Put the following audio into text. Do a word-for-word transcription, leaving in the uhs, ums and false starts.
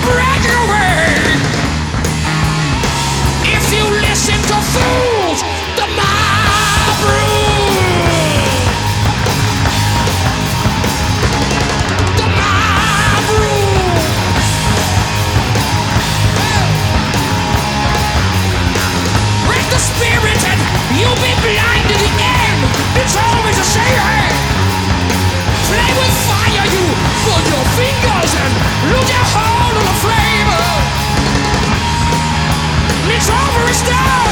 break away. If you listen to fools, the mob rules. The mob rules. Break the spirit and you'll be blind to the end. It's always the same. Play with fire, you pull your fingers and lose your hold on the flame. It's over, it's done.